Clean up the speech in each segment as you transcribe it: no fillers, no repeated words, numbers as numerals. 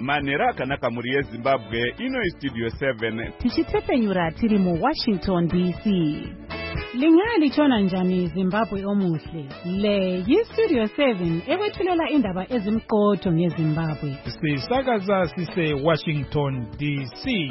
manhero akanaka muri yezimbabwe. Ino istudio 7 tichitsepenyura tiri mu Washington DC. Lingalitshona njani Zimbabwe omuhle? Le yistudio 7 ekwethulela indaba ezimqotho ngeZimbabwe. Sisakaza sise Washington DC.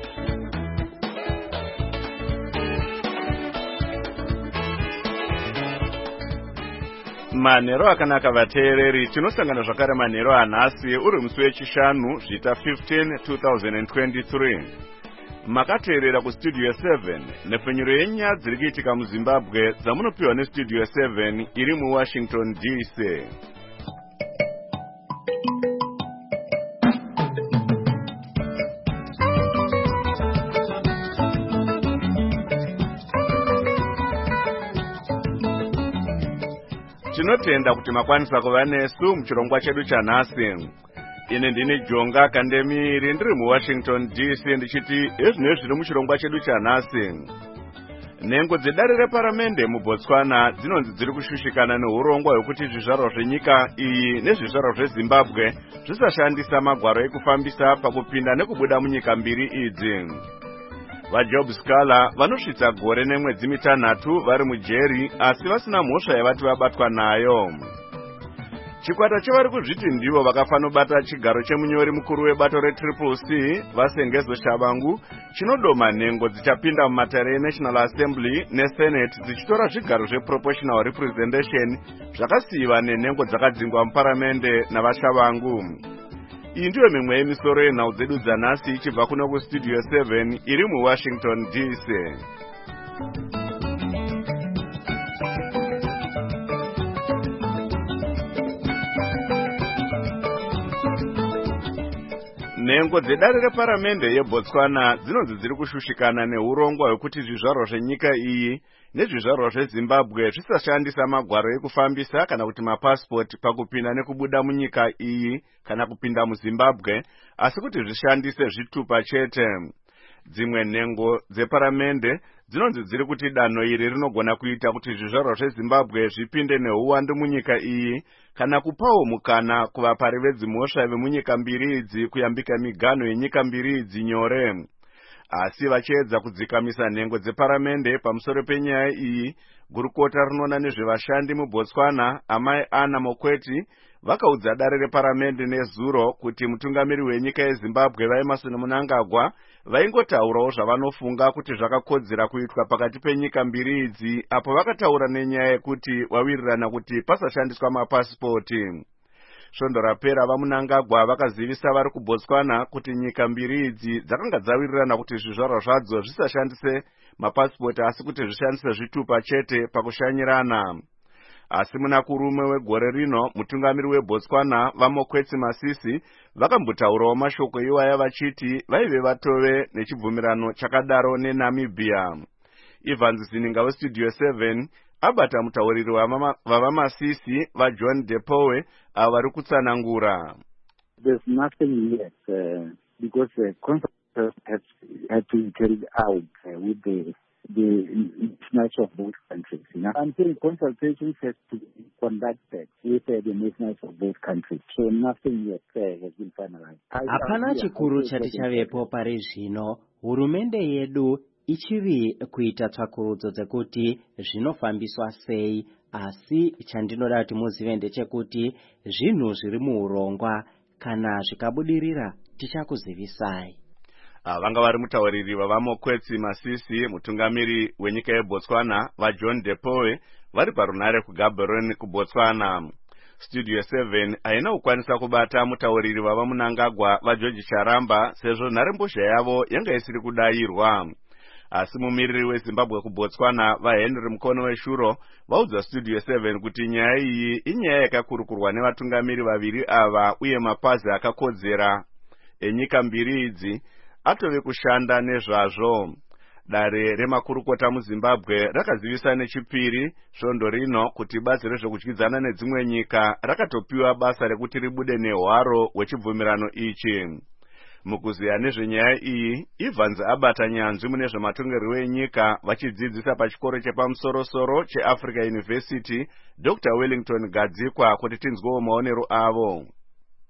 Manhero akanaka vateereri, tinosangana zvakare manhero anhasi uri musi wechishanu zvita 15 2023. Makateerera kustudio 7 nepfenyuro yenyaya dziri kuitika muZimbabwe dzamunopiwa nestudio 7 iri muWashington DC. Tinotenda kuti makwanisa kuva nesu muchirongwa chedu chanhasi. Ine ndini Jonga Kandemiri ndiri muWashington DC ndichiti ezvinezvi zviri muchirongwa chedu chanhasi. Nhengo dzedare reparamende muBotswana dzinonzi dziri kushushikana neurongwa hwekuti zvizvarwa zvenyika iyi nezvizvarwa zveZimbabwe zvisashandisa magwaro ekufambisa pakupinda nekubuda munyika mbiri idzi. VaJob Scala vanosvitsa gore nemwedzi mitanhatu vari mujeri asi vasina mhosva yavati vabatwa nayo. Chikwata chevari kuzviti ndivo vakafanobata chigaro chemunyori mukuru webato reCCC Vasengezo Shabangu chinodoma nhengo dzichapinda mumatare eNational Assembly neSenate dzichitora zvigaro zveProportional Representation zvakasiyiwa nenhengo dzakadzingwa muparamende navaShabangu. Iyi ndiyo mimwe yemisoro yenhau dzedu dzanhasi ichibva kuno kustudio 7 iri muWashington DC. Nhengo dzedare reparamende yeBotswana dzinonzi dziri kushushikana neurongwa hwekuti zvizvarwa zvenyika iyi nezvizvarwa zveZimbabwe zvisashandisa magwaro ekufambisa kana kuti mapasipoti pakupinda nekubuda munyika iyi kana kupinda muZimbabwe, asi kuti zvishandise zvitupa chete. Dzimwe nhengo dzeparamende dzinonzi dziri kuti danho iri rinogona kuita kuti zvizvarwa zveZimbabwe zvipinde neuwandu munyika iyi kana kupawo mukana kuvapari vedzimhosva vemunyika mbiri idzi kuyambika miganho yenyika mbiri idzi nyore. Asi vachiedza kudzikamisa nhengo dzeparamende pamusoro penyaya iyi, gurukota rinoona nezvevashandi muBotswana Amai Anna Mokweti vakaudza dare reparamende nezuro kuti mutungamiri wenyika yeZimbabwe vaEmmerson Mnangagwa vaingotaurawo zvavanofunga kuti zvakakodzera kuitwa pakati penyika mbiri idzi, apo vakataura nenyaya yekuti wawirirana kuti pasashandiswa mapasipoti. Svondo rapera vaMnangagwa vakazivisa vari kuBotswana kuti nyika mbiri idzi dzakanga dzawirirana kuti zvizvarwa zvadzo zvisashandise mapasipoti asi kuti zvishandise zvitupa chete pakushanyirana. Asi munakurume wegore rino mutungamiri weBotswana vaMokwetsi Masisi vakambotaurawo mashoko iwaya vachiti vaive vatove nechibvumirano chakadaro neNamibia. Evans Zininga westudio 7 abata mutauriri wavaMasisi vaJohn Depowe avari kutsanangura. There's nothing yet because the consultation had to be carried out with the nationals of both countries. I'm saying consultations have to be conducted with the nationals of both countries. So nothing yet has been finalized. Hapana chikuru chati chavepo pari zvino. Hurumende yedu ichiri kuita tsvakurudzo dzekuti zvinofambiswa sei, asi chandinoda kuti muzive ndechekuti zvinhu zviri muurongwa, kana zvikabudirira tichakuzivisai. Vanga vari mutauriri wavaMokwetsi Masisi, mutungamiri wenyika yeBotswana vaJohn Depowe vari parunare kuGaborone kuBotswana. Studio 7 haina kukwanisa kubata mutauriri wavaMnangagwa vaGeorge Charamba sezvo nharembozha yavo yanga isiri kudayirwa. Asi mumiriri weZimbabwe kuBotswana vaHenry Mukono weshuro vaudza Studio 7 kuti nyaya iyi inyaya yakakurukurwa nevatungamiri vaviri ava uye mapazi akakodzera enyika mbiri idzi atove kushanda nezvazvo. Dare remakurukota muZimbabwe rakazivisa nechipiri svondo rino kuti bazi rezvekudyidzana nedzimwe nyika rakatopiwa basa rekuti ribude nehwaro hwechibvumirano ichi. Mukuziya nezvenyaya iyi, Evans abata nyanzvi mune zvematongerwo enyika vachidzidzisa pachikoro chepamusoro-soro cheAfrica University Dr. Wellington Gadzikwa kuti tinzwewo maonero avo.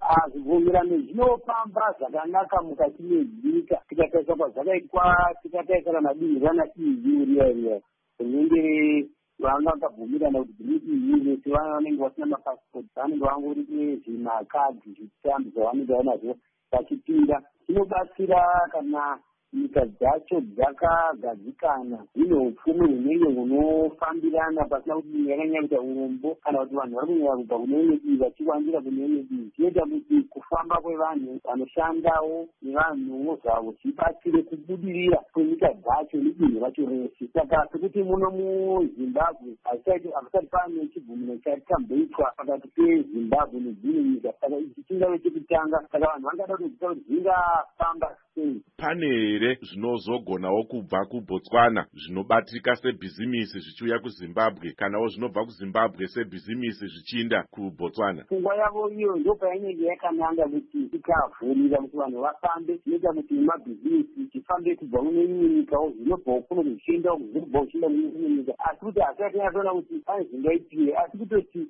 zvibvumirano zvinofamba zvakanaka mukati menyika tikatarisa kwazvakaitwa tikatarisa kana dinhi rana EU riya rinenge vakabvumirana kuti dinhi EU vese vanenge vasina mapasipoti vanenge vangori nezvimakadhi zvitambi zvavanenge vanazvo vachipinda. Zvinobatsira kana nyika dzacho dzakagadzikana dzine upfumi hunenge hunofambirana pasina kuti yakanyanya kuita urombo kana kuti vanhu vari kunyanya kubva kune imwe divi vachiwandira kune imwe divi. Zvinoita kuti kufamba kwevanhu vanoshandawo nevanhuwo zvavo zvibatsire kubudirira kwenyika dzacho nedinhi racho rese. Saka sekuti muno muZimbabwe hakusati pane chibvumirano chakamboitwa pakati peZimbabwe nedzimwe nyika. Saka ichi chingave chekutanga. Saka vanhu vangada kuziva kuti zvingafamba sei. Pane here zvinozogonawo kubva kuBotswana zvinobatika sebhizimisi zvichiuya kuZimbabwe kanawo zvinobva kuZimbabwe sebhizimisi zvichiinda kuBotswana? Pfungwa yavo iyo ndo painenge yakananga kuti ikavhurira kuti vanhu vafambe. Zvinoita kuti mabhizimisi chifambe kubva kune imwe nyikawo zvinobva kuno zvichienda zvinobva kuchienda kune imwe nyika. Asi kuti hasati yatoona kuti pane zvingaitire, asi kutoti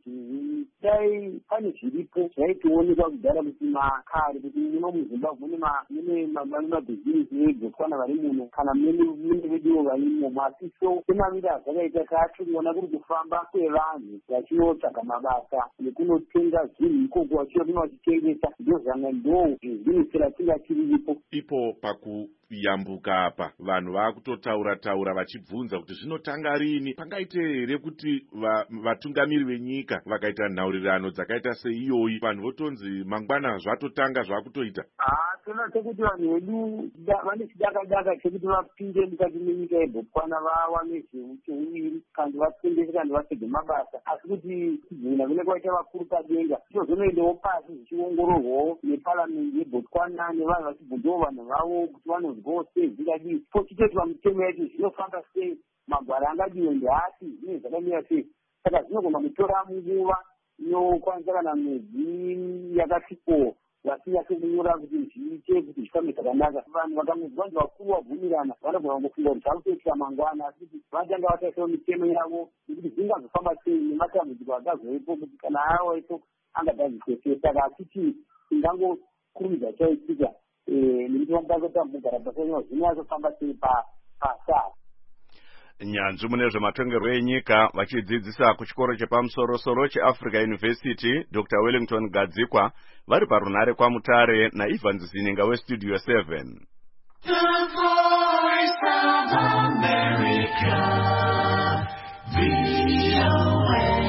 dai pane zviripo zvaitoonekwa kudhara kuti makare kuti muno muZimbabwe mune mabhizimisi eBotswana vari muno kana mune veduwo varimo. Asi so semamira zvakaita katiriona kuri kufamba kwevanhu vachinotsvaga mabasa nekunotenga zvinhu ikoko vachiona vachitengesa ndo bhizinesi ratinga tiriripo. Ipo pakuyambuka apa vanhu vakutotaura vachibvunza kuti zvinotanga rini. Pangaite here kuti vatungamiri venyika vakaita nhaurirano dzakaita seiyoyi vanhu votonzi mangwana zvatotanga zvakutoita? Tona sekuti vanhu vedu vane chidakadaka chekuti vapinde mukati menyika yeBotswana vawane zveucheuwiri kandi vatengese kandi vapedze mabasa. Asi kuti kubvuna kune kwaita vakuru padenga zvozonoendawo pasi zvichiongororwawo neparamende yeBotswana nevanhu vachibvunzawo vanhu vavo kuti vanozwawo sei zvingadiwi pochitoitwa mitemo yacho zvinofamba sei, magwara angadiwe ndeapi, zvinenge zvakamira sei. Saka zvinogona kutora nguva inokwanisa kana mwedzi yakasviko vasinyaso kunyora kuti zviite kuti zvifambe zvakanaka. Vanhu vakamuzwa kuti vakuru vabvumirana vanogona kungofunga kuti zvakutoitika mangwana, asi kuti vatanga vataisawo mitemo yavo nekuti zvingazofamba sei nematambudziko akazoipo kuti kana awaipo angadazvisese. Saka achiti ingangokurumidza chaitika nekuti vanotanga kugara pasanywa zvinyazofamba sei pasara. Nyanzvi mune zvematongerwo enyika vachidzidzisa kuchikoro chepamusoro-soro cheAfrica University Dr. Wellington Gadzikwa vari parunare kwaMutare naIvan Zininga weStudio 7. The Voice of America, VOA.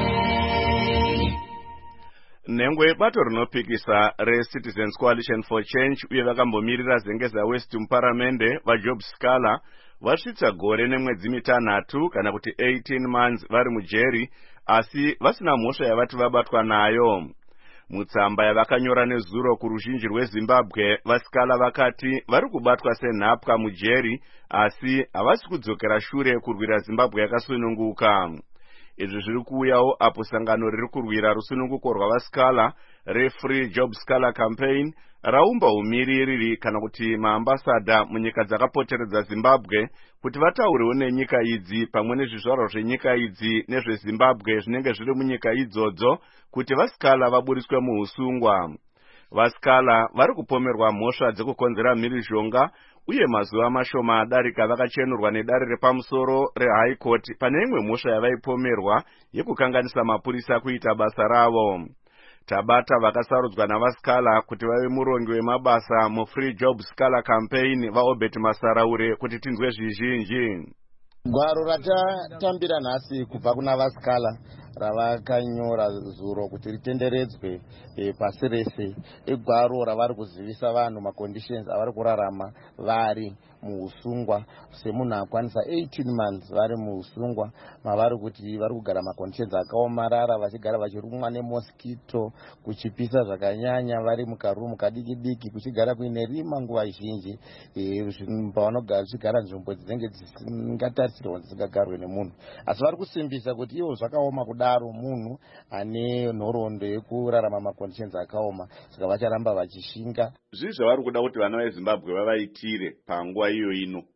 Nhengwe bato rinopikisa reCitizens Coalition for Change uye vakambomirira zengeza West muparamende vaJob Scala vasvitsa gore nemwedzi mitanhatu kana kuti 18 months vari mujeri asi vasina mhosva yavati vabatwa nayo. Mutsamba yavakanyora nezuro kuruzhinji rweZimbabwe vaScala vakati vari kubatwa senhapwa mujeri asi havasi kudzokera shure kurwira Zimbabwe yakasununguka. Izvi zviri kuuyawo apo sangano riri kurwira rusununguko rwavaScala reFree Job Scala Campaign raumba umiriri kana kuti maambasada munyika dzakapoteredza Zimbabwe kuti vataurewo nenyika idzi pamwe nezvizvarwa zvenyika idzi nezveZimbabwe zvinenge zviri munyika idzodzo kuti vaScala vaburiswe muusungwa. VaScala vari kupomerwa mhosva dzekukonzera mhirizhonga uye mazuva mashoma adarika vakachenurwa nedare repamusoro reHigh Court pane imwe mhosva yavaipomerwa yekukanganisa mapurisa kuita basa ravo. Tabata vakasarudzwa navaScala kuti vave murongi wemabasa muFree Job Scala Campaign vaObert Masaraure kuti tinzwe zvizhinji. Gwaro ratatambira nhasi kubva kuna vaScala ravakanyora zuro kuti ritenderedzwe pasi rese igwaro ravari kuzivisa vanhu maconditions avari kurarama vari muusungwa semunhu akwanisa 18 months vari muusungwa mavari kuti vari kugara maconditions akaomarara vachigara vachirumwa nemosquito kuchipisa zvakanyanya vari mukarumu kadiki kuchigara kuine rima nguva zhinji pavanogara vachigara nzvimbo dzinenge dzisingatarisirwa dzisingagarwe nemunhu asi vari kusimbisa kuti ivo zvakaoma kudaro munhu ane nhoroondo yekurarama maconditions akaoma saka vacharamba vachishinga. Zvizvo vari kuda kuti vana veZimbabwe vavaitire panguva iyo ino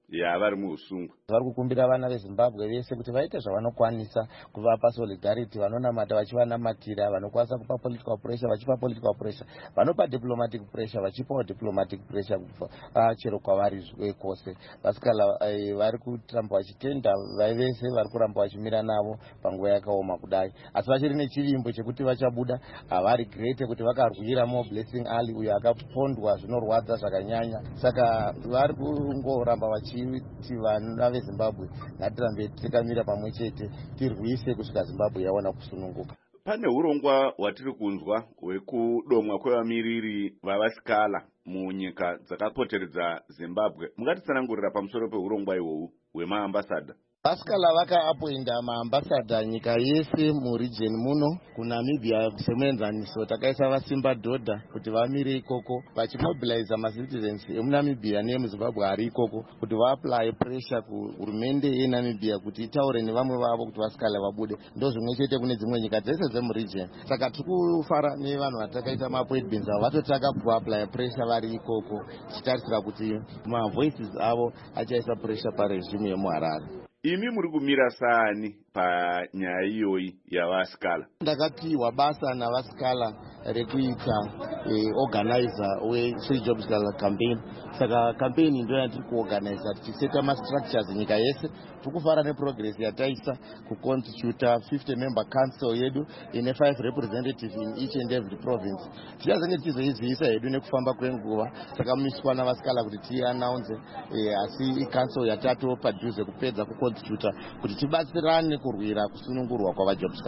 vari muusungwa. Vari kukumbira vana veZimbabwe vese kuti vaite zvavanokwanisa kuvapa solidarity, vanonamata vachivanamatira, vanokwanisa kupa political pressure vachipa political pressure, vanopa diplomatic pressure vachipawo diplomatic pressure chero kwavari kwose. Vasikala vari kuramba vachitenda vese vari kuramba vachimira navo panguva yakaoma kudai, asi vachiri nechivimbo chekuti vachabuda. Havari great kuti vakarwira Blessing Ali uyo akapondwa zvinorwadza zvakanyanya. Saka vari kungoramba vachiti vana veZimbabwe ngatirambe tikamira pamwe chete tirwise kusvika Zimbabwe yaona kusununguka. Pane urongwa hwatiri kunzwa hwekudomwa kwevamiriri vavasikala munyika dzakapoteredza Zimbabwe. Mungatitsanangurira pamusoro peurongwa ihwohwu hwemaambasadha? Vasikala vakaapoinda maambasadha nyika yese muregion muno. kuNamibia semuenzaniso takaisa vasimba dhodha kuti vamire ikoko vachimobiliza macitizens emuNamibia neemuZimbabwe ari ikoko kuti vaapply pressure kuhurumende yeNamibia kuti itaure nevamwe vavo kuti vasikala vabude. Ndo zvimwe chete kune dzimwe nyika dzese dzemuregion. Saka tiri kufara nevanhu vatakaita maappointments avo vatotaka kuapply pressure vari ikoko, tichitarisira kuti mavoices avo achaisa pressure paregime yemuHarare. Imi muri kumira saani panyaya iyoyi yavasikala? Ndakapiwa basa navasikala rekuita organizer we-Free Jobs campaign. Saka campaign ndio yatiri kuorganiza tichiseta ma-structures nyika yese. Tukufara neprogress yataisa kuconstitute 50 member council yedu ine 5 representatives in each and every province. Tichazenge tichizoizivisa hedu nekufamba kwenguva. Saka miswa navasikala kuti tiannounce asi council yatato padhuze kupedza kuconstitute kuti tibatsirane kurwira kusunungurwa kwavajobs.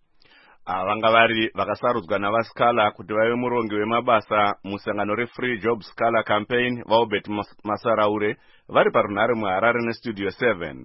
Vanga vari vakasarudzwa navasikala kuti vave murongi wemabasa musangano reFree Jobs campaign vaObert Masaraure vari parunhare muHarare nestudio 7.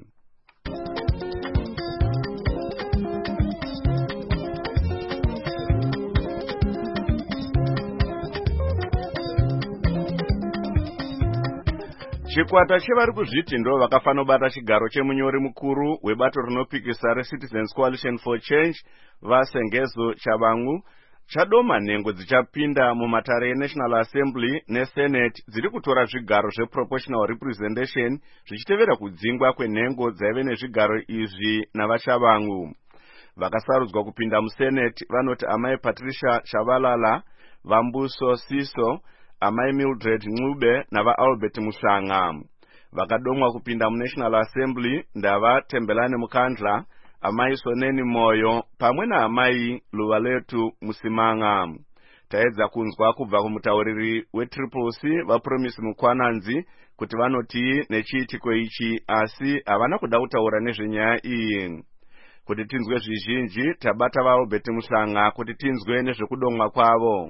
Chikwata chevari kuzviti ndo vakafanobata chigaro chemunyori mukuru webato rinopikisa reCitizens Coalition for Change vaSengezo Chabangu chadoma nhengo dzichapinda mumatare eNational Assembly neSenate dziri kutora zvigaro zveproportional representation zvichitevera kudzingwa kwenhengo dzaive nezvigaro izvi navaChabangu. Vakasarudzwa kupinda muSenate vanoti amai Patricia Chavalala, Vambuso Siso, amai Mildred Ncube navaAlbert Mushanga. Vakadomwa kupinda muNational Assembly ndava Tembelani Mukandla, amai Soneni Moyo pamwe naamai Luvaletu Musimanga. Taedza kunzwa kubva kumutauriri weTriple-C vaPromise Mukwananzi kuti vanoti nechiitiko ichi asi havana kuda kutaura nezvenyaya iyi. Kuti tinzwe zvizhinji tabata vaAlbert Mushanga kuti tinzwe nezvekudomwa kwavo.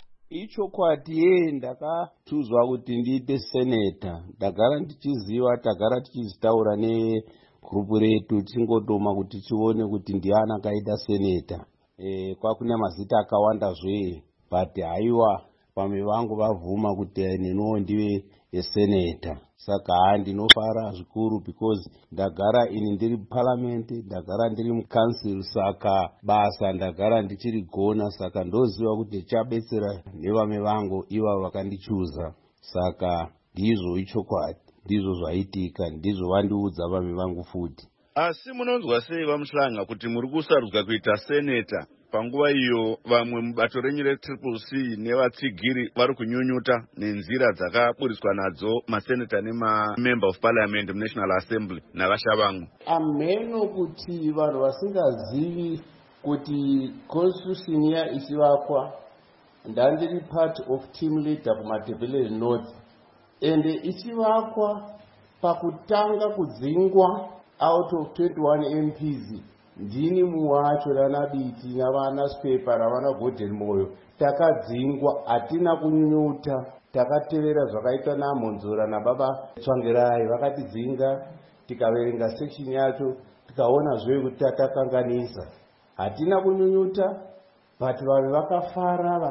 Ichokwadi ndakatuzwa kuti ndiite seneta. Ndagara ndichiziva, tagara tichizitaura negrupu retu tingodoma kuti tione kuti ndiani akaita seneta. Kwakune mazita akawanda zve, but haiwa pamwe vangu vavhuma kuti neniwo ndive seneta. Saka ndinofara zvikuru because ndagara ini ndiri parliament, ndagara ndiri mucouncil, saka basa ndagara ndichirigona. Saka ndoziva kuti ndichabetsera nevamwe vangu iva vakandichuza. Saka ndizvo ichokwadi, ndizvo zvaitika, ndizvo vandiudza vamwe vangu futi. Asi munonzwa sei vaMushanga kuti muri kusarudzwa kuita seneta panguva iyo vamwe mubato renyu reTriple-C nevatsigiri vari kunyunyuta nenzira dzakaburiswa nadzo maseneta nemamember of parliament muNational Assembly navaChabangu? Ameno kuti vanhu vasingazivi kuti constitution ichivakwa, ndandiri part of team leader kuMatabeleland North, ende ichivakwa pakutanga kudzingwa out of 21 MPs ndini muwacho naNabiti navanaSpepa navana Gordon Moyo takadzingwa. Hatina kunyunyuta, takatevera zvakaitwa naMonzora nababa Tsvangirai vakatidzinga. Tikaverenga section yacho tikaona zve kuti tatakanganisa. Hatina kunyunyuta, but vanhu vakafara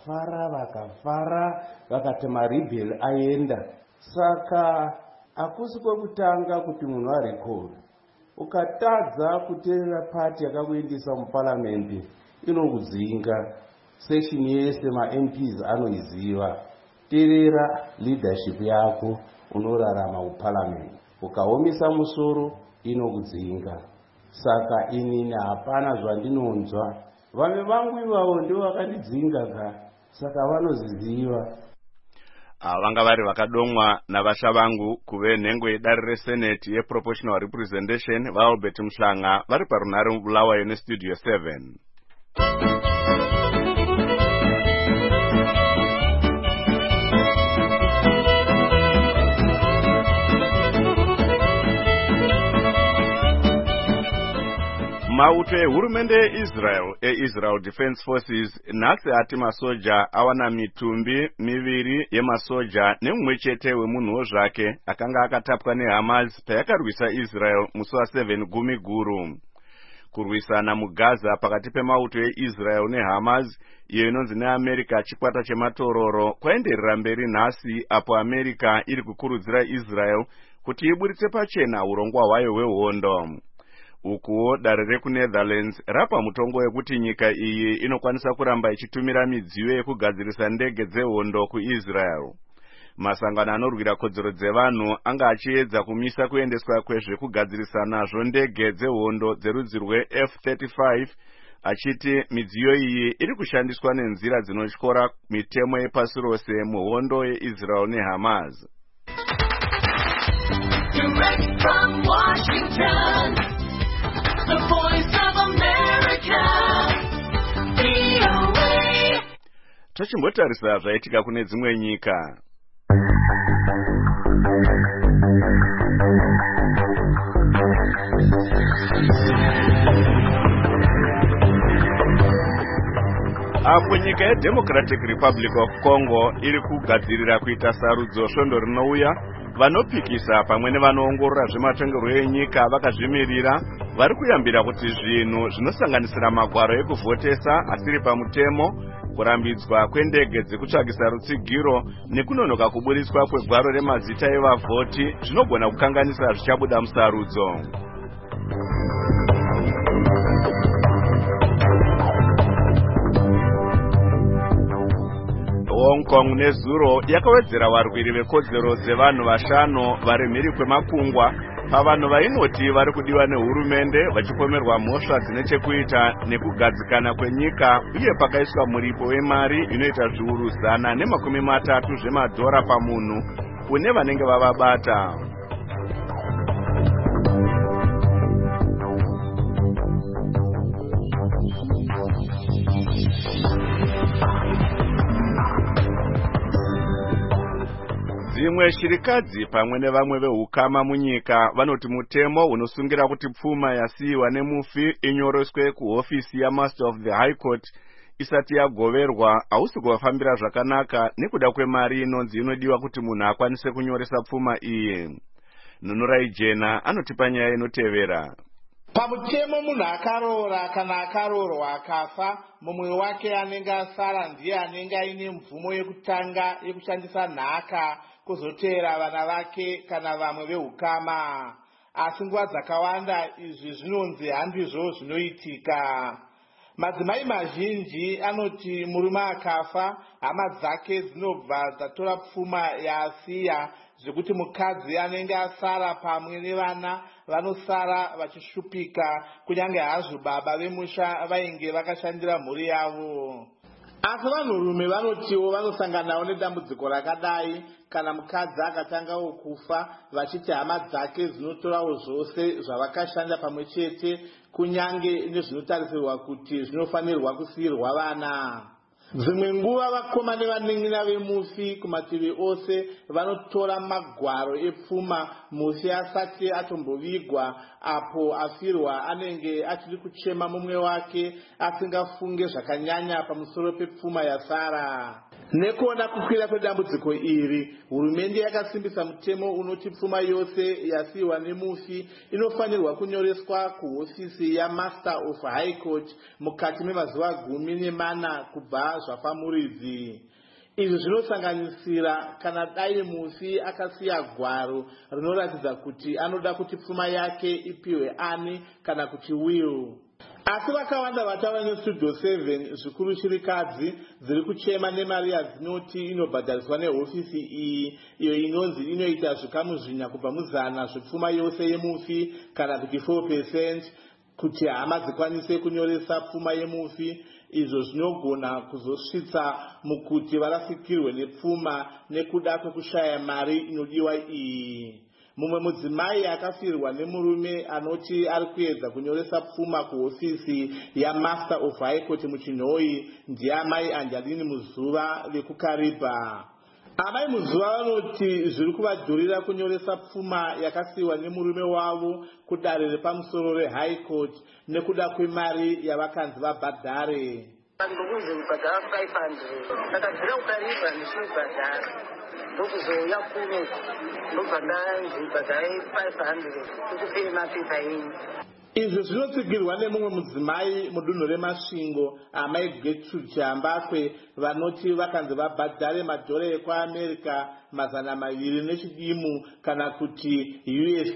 vakati maribheli aenda. Saka hakusi kwekutanga kuti munhu arekodi. Ukatadza kuteerera pati yakakuendesa muparliament inokudzinga. Section yese maMPs anoiziva. Teerera leadership yako unorarama muparliament. ukaomesa musoro inokudzinga. Saka inini hapana zvandinonzwa. Vamwe vangu ivavo ndio vakandidzinga ka, saka vanoziziva. Vanga vari vakadomwa navasha vangu kuve nhengo yedare reSenate yeProportional Representation vaAlbert Mhlanga vari parunhare Bulawayo neStudio 7. Mauto ehurumende Israel Defense Forces nhasi ati masoja awana mitumbi miviri yemasoja nemumwe chete wemunhuwo zvake akanga akatapwa neHamas payakarwisa Israel musi wa7 Gumiguru. Kurwisana muGaza pakati pemauto eIsrael neHamas iyo inonzi neAmerica chikwata chematororo kwaenderera mberi nhasi, apo America iri kukurudzira Israel kuti iburitse pachena urongwa hwayo hwehondo. Ukuwo dare rekuNetherlands rapa mutongo wekuti nyika iyi inokwanisa kuramba ichitumira midziyo yekugadzirisa ndege dzehondo kuIsrael. Masangano anorwira kodzero dzevanhu anga achiedza kumisa kuendeswa kwezvekugadzirisa nazvo ndege dzehondo dzerudzi rweF-35 achiti midziyo iyi iri kushandiswa nenzira dzinotyora mitemo yepasi rose muhondo yeIsrael neHamas. Direct from Washington. The Voice of America, VOA. Tochimbotarisa zvaitika kune dzimwe nyika. Apo nyika yeDemocratic Republic of Congo iri kugadzirira kuita sarudzo svondo rinouya, vanopikisa pamwe nevanoongorora zvematongerwo enyika vakazvimirira vari kuyambira kuti zvinhu zvinosanganisira magwaro ekuvhotesa asiri pamutemo, kurambidzwa kwendege dzekutsvagisa rutsigiro nekunonoka kuburiswa kwegwaro remazita evavhoti zvinogona kukanganisa zvichabuda musarudzo. Hong Kong nezuro yakawedzera varwiri vekodzero dzevanhu vashanu vari mhiri kwemakungwa pavanhu vainoti vari kudiwa nehurumende vachipomerwa mhosva dzine chekuita nekugadzikana kwenyika uye pakaiswa muripo wemari inoita zviuru 130 zvemadhora pamunhu kune vanenge vavabata. Dzimwe shirikadzi pamwe nevamwe vehukama munyika vanoti mutemo unosungira kuti pfuma yasiyiwa nemufi inyoroswe kuhofisi yaMaster of the High Court isati yagoverwa hausi kuvafambira zvakanaka nekuda kwemari inonzi inodiwa kuti munhu akwanise kunyoresa pfuma iyi. Nunurai Jena anotipa nyaya inotevera. Pamutemo munhu akaroora kana akaroorwa akafa, mumwe wake anenge asara ndiye anenge aine mvumo yekutanga yekushandisa nhaka kuzotera vana vake kana vamwe vehukama. Asi nguva dzakawanda izvi zvinonzi handizvo zvinoitika. Madzimai mazhinji anoti murume akafa, hama dzake dzinobva dzatora pfuma yaasiya, zvekuti mukadzi anenge asara pamwe nevana vanosara vachishupika kunyange hazvo baba vemusha vainge vakashandira mhuri yavo. Asi vanhurume vanotiwo vanosanganawo nedambudziko rakadai kana mukadzi akatangawo kufa, vachiti hama dzake dzinotorawo zvose zvavakashanda pamwe chete kunyange nezvinotarisirwa kuti zvinofanirwa kusiyirwa vana. Dzimwe nguva vakoma nevanen'ina vemufi kumativi ose vanotora magwaro epfuma mufi asati atombovigwa, apo afirwa anenge achiri kuchema mumwe wake asingafunge zvakanyanya pamusoro pepfuma yasara. Nekuona kukwira kwedambudziko iri, hurumende yakasimbisa mutemo unoti pfuma yose yasiyiwa nemufi inofanirwa kunyoreswa kuhofisi yaMaster of High Court mukati memazuva 14 kubva zvafamuridzi. Izvi zvinosanganisira kana dai mufi akasiya gwaro rinoratidza kuti anoda kuti pfuma yake ipiwe ani kana kuti will. asi vakawanda vatava nestudio 7 zvikuru chirikadzi dziri kuchema nemari yadzinoti inobhadhariswa nehofisi iyi iyo inonzi inoita zvikamu 4 kubva muzana zvepfuma yose yemufi kana kuti 4% kuti hama dzikwanise kunyoresa pfuma yemufi. Izvo zvinogona kuzosvitsa mukuti varasikirwe nepfuma nekuda kwekushaya mari inodiwa iyi. Mumwe mudzimai akafirwa nemurume anoti ari kuedza kunyoresa pfuma kuhofisi yaMaster of High Court muChinhoyi ndiye amai Angeline Muzuva vekuKariba. Amai Muzuva vanoti zviri kuvadhurira kunyoresa pfuma yakasiyiwa nemurume wavo kudare repamusoro reHigh Court nekuda kwemari yavakanzi vabhadhare. Ndokuze kubhadhara 500 takabvira kuKariba ndichibhadhara ndokuzouya kuno ndobhadhara ndibhadhara 500 tikupei mapepa enyu. Izvi zvinotsigirwa nemumwe mudzimai mudunhu reMasvingo amai Gertrude Chambakwe vanoti vakanzi vabhadhare madhora ekuAmerica 200 nechidimu kana kuti US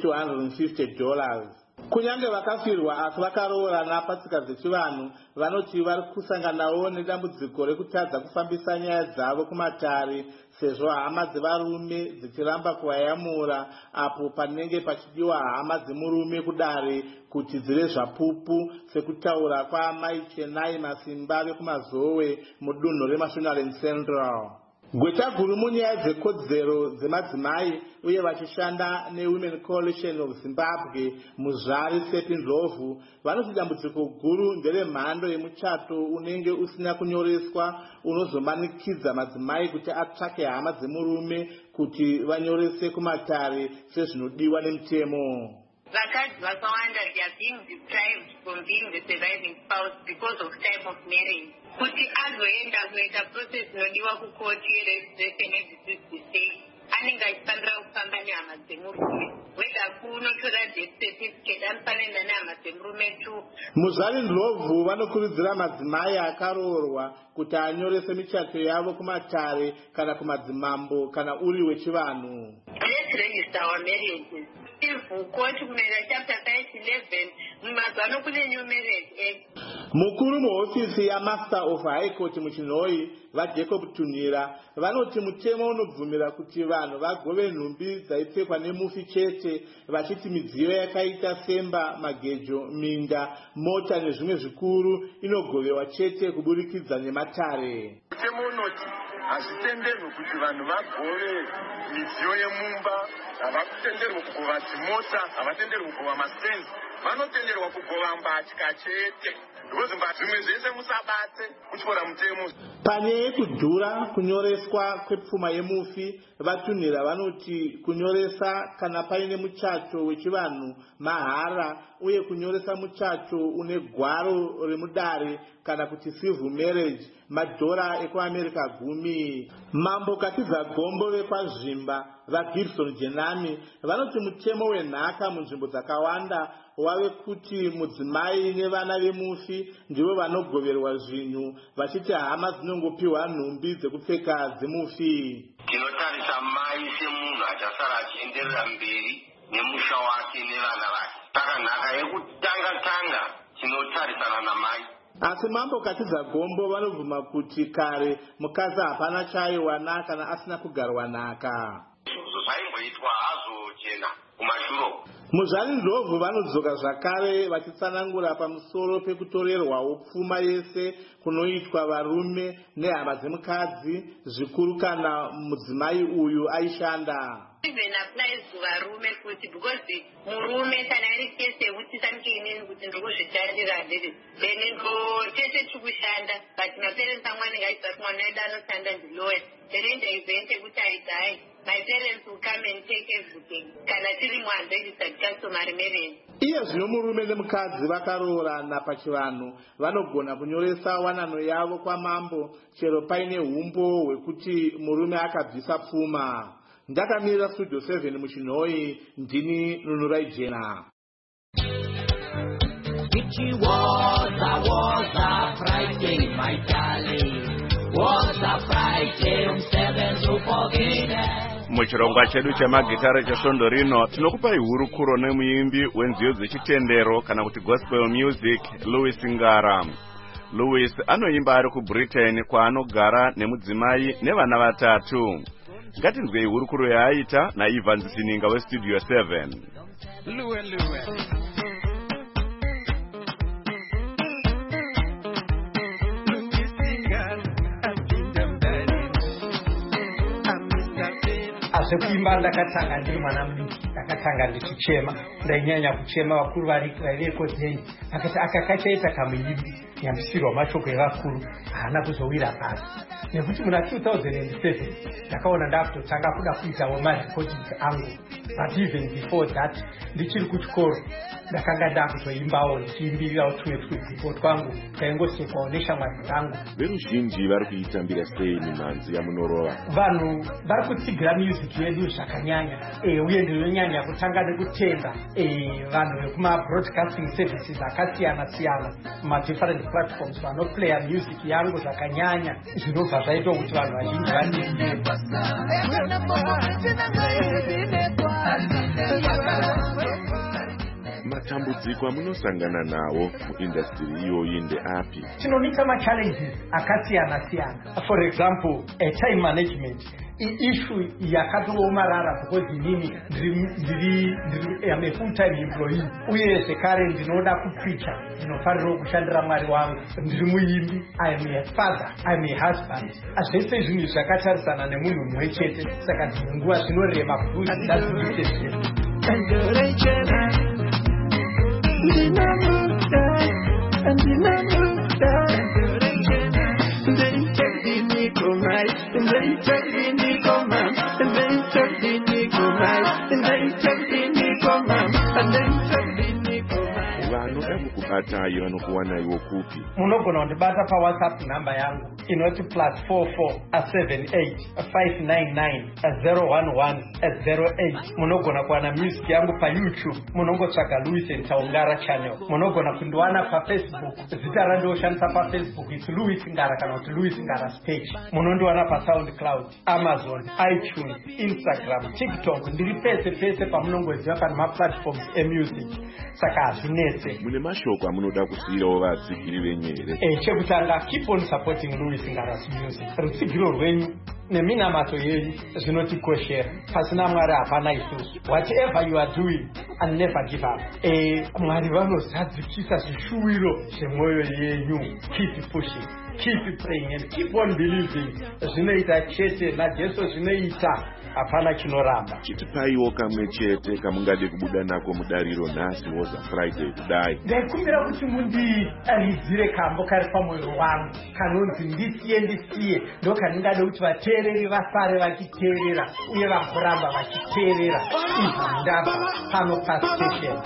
$250. Kunyange vakafirwa asi vakaroorana patsika dzechivanhu vanoti vari kusanganawo nedambudziko rekutadza kufambisa nyaya dzavo kumatare sezvo hama dzevarume dzichiramba kuvayamura apo panenge pachidiwa hama dzemurume kudare kuti dzive zvapupu sekutaura kwaamai Chenai Masimba vekuMazowe mudunhu reMashonaland Central. Gweta guru munyaya dzekodzero dzemadzimai uye vachishanda neWomen Coalition of Zimbabwe Muzvari Sepi Ndlovu vanoti dambudziko guru nderemhando yemuchato unenge usina kunyoreswa unozomanikidza madzimai kuti atsvake hama dzemurume kuti vanyorese kumatare sezvinodiwa nemutemo. Vakadzi vakawanda they are being deprived from being the surviving spouse because of type of marriage. Kuti azoenda kuita process inodiwa kukoti yeregistration yedeceased estate anenge achifanira kufamba nehama dzemurume weda kunotora death certificate anofanira nehama dzemurume tu. Muzvari Ndlovu vanokurudzira madzimai akaroorwa kuti anyorese michato yavo kumatare kana kumadzimambo kana uri wechivanhu. Let's register our marriages. Court kumera chapter 5:11 mumazano kune new marriage act. Mukuru muhofisi yaMaster of High Court muChinhoyi vaJacob Tunira vanoti mutemo unobvumira kuti vanhu vagove nhumbi dzaipfekwa nemufi chete vachiti midziyo yakaita semba, magejo, minda, mota nezvimwe zvikuru inogovewa chete kuburikidza nematare. Mutemo unoti hazvitenderwi kuti vanhu vagove midziyo yemumba, havakutenderwa kugova dzimota, havatenderwi kugova mastenzi, vanotenderwa kugova mbatya chete. Ndikozi mbatya zvimwe zvese musabate kutyora mutemo. Panyaya yekudhura kunyoreswa kwepfuma yemufi vatunira vanoti kunyoresa kana paine muchato wechivanhu mahara uye kunyoresa muchato une gwaro remudare kana kuti civil marriage madhora ekuAmerica 10. Mambo Katiza Gombo vekwazvimba vaGibson Jenami vanoti mutemo wenhaka munzvimbo dzakawanda wave kuti mudzimai nevana vemufi ndivo vanogoverwa zvinhu vachiti hama dzinongopiwa nhumbi dzekupfeka dzemufi. Tinotarisa mai semunhu achasara achienderera mberi nemusha wake nevana vake. Saka nhaka yekutanga tinotarisana namai. Asi Mambo Katiza Gombo vanobvuma kuti kare mukadzi hapana chaiwana kana asina kugarwa nhaka. Zvaimboitwa hazo chena kumashuro. Muzvari Ndlovu vanodzoka zvakare vachitsanangura pamusoro pekutorerwawo pfuma yese kunoitwa varume nehama dzemukadzi zvikuru kana mudzimai uyu aishanda. Even applies to varume kuti because murume kana iri kese yekuti sanike inini kuti ndokuzvitarira ndiri then tese tikushanda but maparents amweni ngaisati mwana wedu anoshanda ndiloya then ndaivhente kuti aidai my parents will come and take everything kana tiri muunregistered customary marriage. Iye zvino murume nemukadzi vakaroorana pachivanhu vanogona kunyoresa wanano yavo kwamambo chero paine umbo hwekuti murume akabvisa pfuma. Ndakamira studio 7 muChinhoyi ndini Nunurai Jena. Was a Friday, my darling. Was a Friday, 7 to forget. Muchirongwa chedu chemagitare chesvondo rino tinokupai hurukuro nemuimbi wenziyo dzechitendero kana kuti gospel music Louis Ngara. Louis anoimba ari kuBritain kwaanogara nemudzimai nevana 3. Ngatinzwei hurukuro yaaita naIvan Zininga weStudio 7. Luwe. Zvekuimba ndakatanga ndiri mwana mudiki, ndakatanga ndichichema, ndainyanya kuchema vakuru varekodheni akati akakachaita kamuimbi nyambisirwa mashoko evakuru haana kuzowira pasi. Nekuti muna 2007 ndakaona ndakutotanga kuda kuitawo marecordings angu, but even before that ndichiri kuchikoro ndakanga ndakutoimbawo ndichiimbirirawo tumwe tudzipo twangu taingosekwawo neshamwari dzangu. Veruzhinji vari kuitambira sei mimanzi yamunorova? Vanhu vari kutsigira music yedu zvakanyanya, uye ndinonyanya kutanga nekutenda vanhu vekuma broadcasting services akasiyana-siyana kuma different platforms vanoplaya music yangu zvakanyanya, zvinobva zvaita kuti vanhu vazhinji vaningire. Matambudziko amunosangana nawo muindustry iyoyi ndeapi? Tinomita machallenges akasiyana-siyana. For example, time management issue yakatoomarara because inini I'm a full-time employee, uye zvekare ndinoda kupreacha, ndinofanira kushandira Mwari wangu, ndiri muimbi, I am a father, I am a husband. Zvese zvinhu zvakatarisana nemunhu mumwe chete, saka nguva zvinorema kuti ndazviite. Vanokubatayi vanokuwana iwo kupi? Munogona kundibata paWhatsApp namba yangu inoti +44 78 599 011 08. Munogona kuwana music yangu paYouTube, munongotsvaga Louis Ngara channel. Munogona kundiwana paFacebook, zita randoshandisa paFacebook it's Louis Ngara kana kuti Louis Ngara page. Munondiwana paSoundCloud, Amazon, iTunes, Instagram, TikTok, ndiri pese pamunongoziva pana maplatforms emusic. Saka hazvinetse. Mune mashoko amunoda kusiyirawo vatsigiri venyu here? Chekutanga, keep on supporting Louis Ngara's music. Rutsigiro rwenyu neminamato yenyu zvinotikoshera. Pasina Mwari hapana isusu. Whatever you are doing, and never give up. Mwari vanozadzikisa zvishuwiro zvemwoyo yenyu. Keep pushing, keep praying, and keep on believing. Zvinoita chete naJesu zvinoita. Hapana chinoramba. Chitipaiwo kamwe chete kamungade kubuda nako mudariro nhasi woza Friday kudai. Ndaikumbira kuti mundiaridzire kambo kari pamwoyo wangu kanonzi ndisiye ndokaningade kuti vateereri vasare vachiteerera uye vagoramba vachiteerera. Izvi ndabva pano pastation.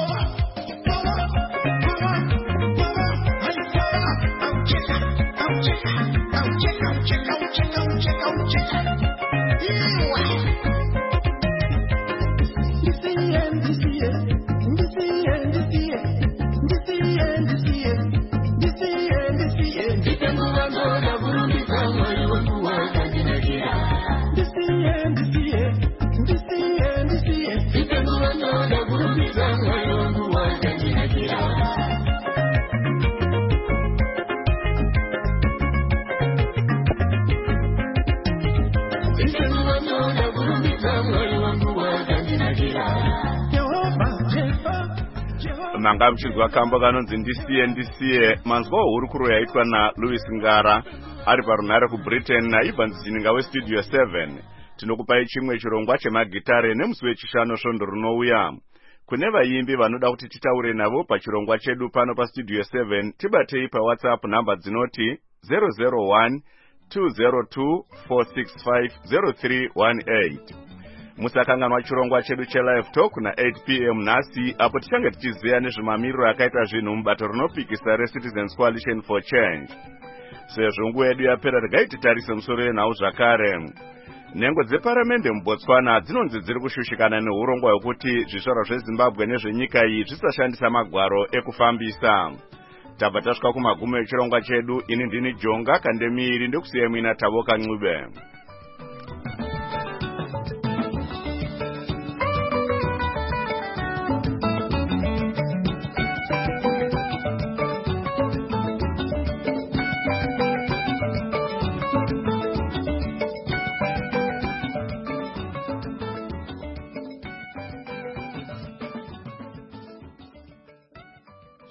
Manga mchizwa kambo kanonzi ndisiye manzwa hurukuro yaitwa naLouis Ngara ari parunhare kuBritain naIvan Zininga weStudio 7. Tinokupai chimwe chirongwa chemagitare nemusi wechishanu svondo runouya. Kune vaimbi vanoda kuti titaure navo pachirongwa chedu pano paStudio 7, tibatei paWhatsApp namba dzinoti 001 202 465 0318. Musakanganwa chirongwa chedu chelive talk na 8 p.m. nhasi apo tichange tichiziya nezvemamiriro akaita zvinhu mubato rinopikisa reCitizens Coalition for Change. Sezvo nguva yedu yapera regai titarise musoro yenhau zvakare. Nhengo dzeparamende muBotswana dzinonzi dziri kushushikana neurongwa hwekuti zvizvarwa zveZimbabwe nezvenyika iyi zvisashandisa magwaro ekufambisa. Tabva tasvika kumagumo echirongwa chedu. Ini ndini Jonga Kandemiri, ndokusiyai muina Tavoka Ncube.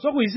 sokuyi